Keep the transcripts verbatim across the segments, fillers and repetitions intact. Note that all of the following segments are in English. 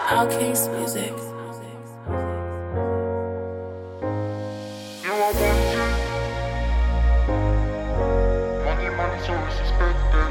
Outcast Music. Money, money, so respected.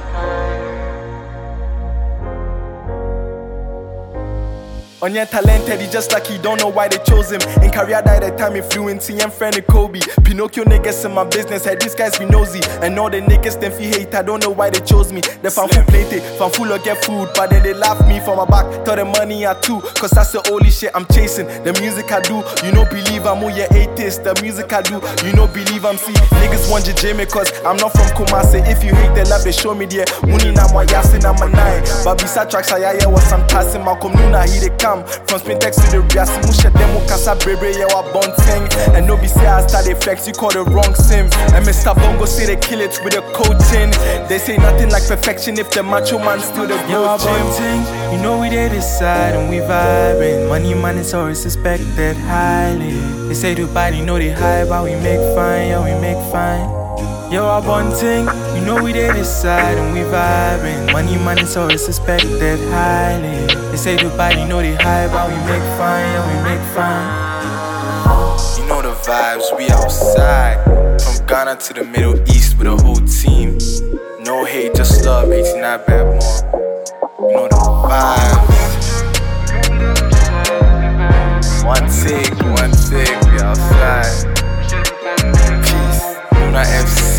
Onye talented, he just like he don't know why they chose him. In career died at time in fluency and friend Kobe. Pinocchio niggas in my business, hey, these guys be nosy. And all the niggas them fi hate, I don't know why they chose me. They found full plate it, found full of get food. But then they laugh me from my back, thought the money I too. Cause that's the only shit I'm chasing. The music I do, you know believe I'm on your atheist. The music I do, you know believe I'm see. Niggas want you Jamie cause I'm not from Kumasi. If you hate the love, they show me there. Muni na mwa yasin na manai. But beside tracks I yeah was some passing. Malcolm Nuna he they come. From Spintex to the Riasi, Musha Demo Casa Brebe, yeah, what bunting. And no be say I started flex, you call the wrong sim. And Mister Bongo say they kill it with a coaching. They say nothing like perfection if the macho man still the Yo, bunting, you know we there decide and we vibing. Money man is always suspected highly. They say Dubai, you know they high, but we make fine, yeah, we make fine. Yo, a bunting, you know we there decide and we vibing. Money man is always suspected highly. They say Dubai, you know they high, but we make fine, yeah, we make fine. You know the vibes, we outside. From Ghana to the Middle East with a whole team. No hate, just love, eighty-nine bad more. You know the vibes. One take, one take, we outside. Peace, Luna F C.